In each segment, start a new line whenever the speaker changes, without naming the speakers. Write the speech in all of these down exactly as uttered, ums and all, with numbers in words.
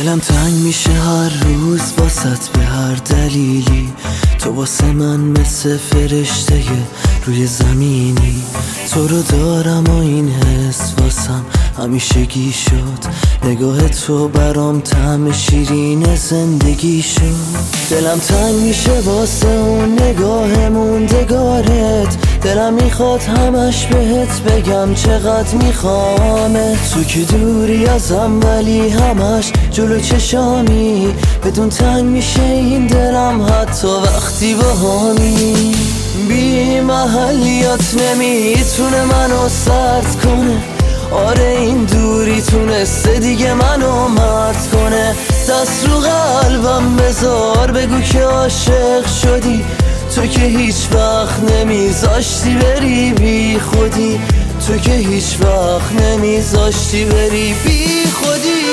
دلم تنگ میشه هر روز واسط به هر دلیلی. تو واسه من مثل فرشته روی زمینی. تو رو دارم و این حس واسم همیشگی شد. نگاه تو برام طعم شیرین زندگی شد. دلم تنگ میشه واسه اون نگاه موندگارت. دلم میخواد همش بهت بگم چقدر میخوامه. تو که دوری ازم ولی همش جلو چشامی. بدون تنگ میشه این دلم حتی وقتی باهامی. بی محلیات نمیتونه منو سرد کنه. آره این دوری تونسته دیگه منو مرد کنه. دست رو قلبم بذار بگو که عاشق شدی. تو که هیچ وقت نمیذاشتی بری بی خودی. تو که هیچ وقت نمیذاشتی بری بی خودی.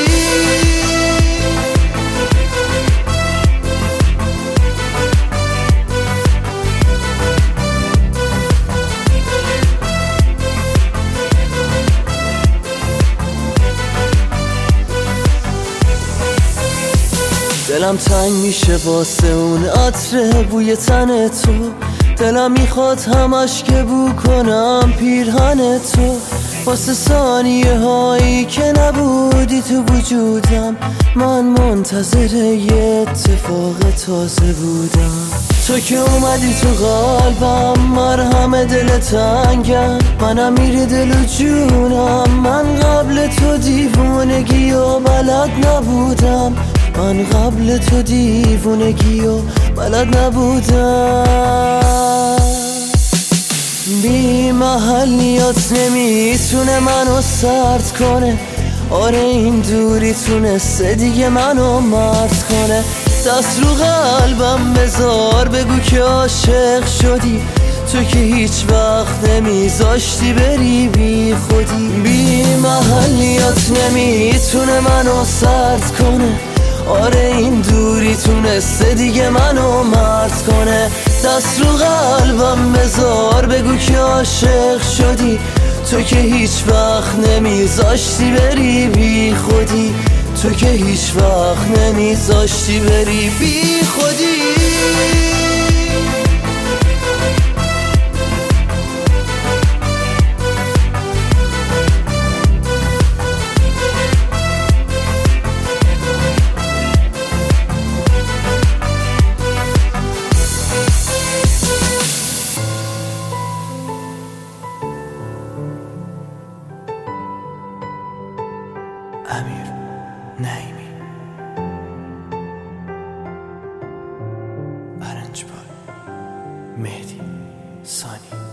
دلم تنگ میشه واسه اون عطر بوی تن تو. دلم میخواد همش که بو کنم پیرهن تو. واسه ثانیه هایی که نبودی تو وجودم. من منتظر یه اتفاق تازه بودم. تو که اومدی تو قلبم مرهم دل تنگم. منم میری دل و جونم. من قبل تو دیوونگی و بلد نبودم. من قبل تو دیوونگی و بلد نبودم. بی محلیات نمیتونه منو سرد کنه. آره این دوری تونسته دیگه منو مرد کنه. دست رو قلبم بذار بگو که عاشق شدی. تو که هیچ وقت نمیذاشتی بری بی خودی. بی محلیات نمیتونه منو سرد کنه. آره این دوری تونسته دیگه منو مرد کنه. دست رو قلبم بذار بگو که عاشق شدی. تو که هیچ وقت نمیذاشتی بری بی خودی. تو که هیچ وقت نمیذاشتی بری بی خودی. امیر نعیمی. برنج بای مهدی ثانی.